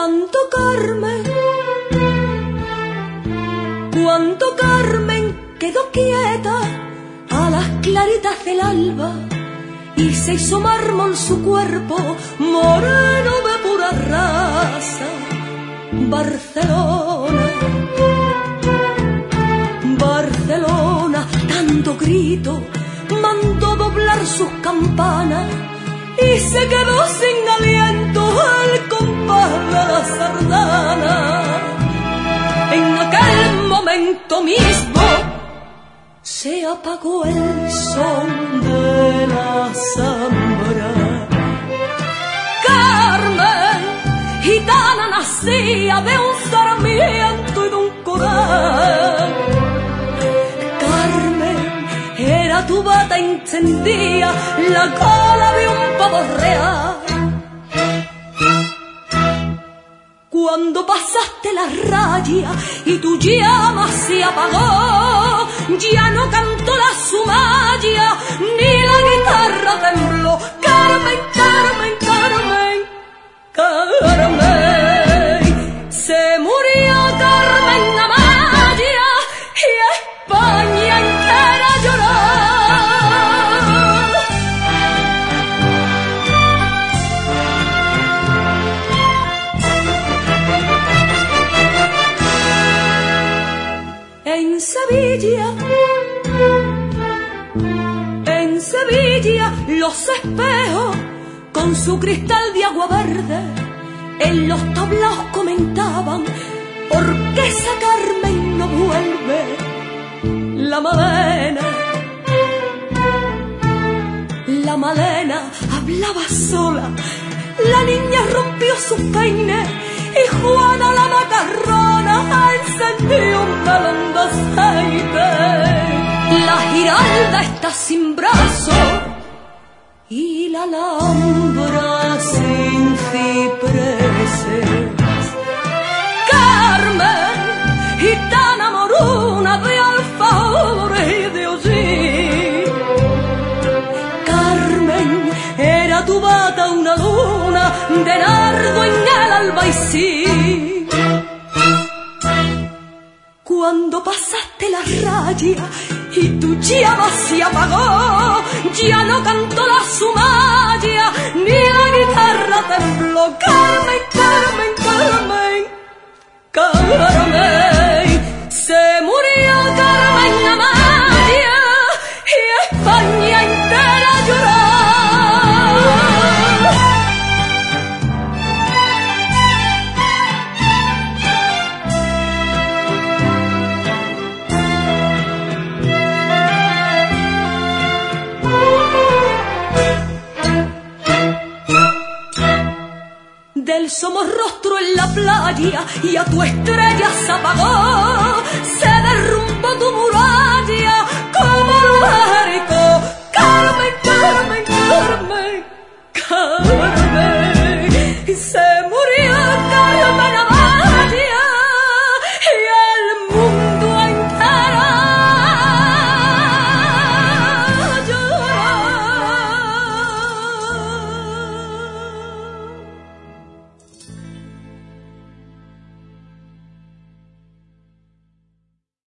Cuánto Carmen quedó quieta a las claritas del alba y se hizo mármol su cuerpo, moreno de pura raza. Barcelona, tanto grito, mandó doblar sus campanas y se quedó sin aliento al compás de la sardana. En aquel momento mismo se apagó el son de la zambra. Carmen, gitana nacía de un sarmiento y de un coral. Carmen, era tu bata encendía la cola de un pavo real. Cuando pasaste la raya y tu llama se apagó, ya no cantó la sumaya, ni la guitarra tembló. Carmen, Carmen, Carmen, Carmen, se murió Carmen Amaya y España entera lloró. En Sevilla, los espejos con su cristal de agua verde en los tablaos comentaban: ¿por qué esa Carmen no vuelve? La Malena hablaba sola, la niña rompió sus peines y Juana la macarrona encendió un galón de aceite. La Giralda está sin brazo y la Alhambra sin cipreses. Carmen, gitana moruna de alfajores y de hollín. Carmen, era tu bata una luna de nardo en el albaicín. Cuando pasaste la raya y tu llama se apagó, ya no cantó la sumaya, ni la guitarra tembló. Carmen, Carmen, Carmen, Carmen, se murió Carmen Amaya y España entera lloró. Del somorrostro en la playa y a tu estrella se apagó, se derrumbó tu muralla como Larico. Carmen, Carmen, Carmen, Carmen, se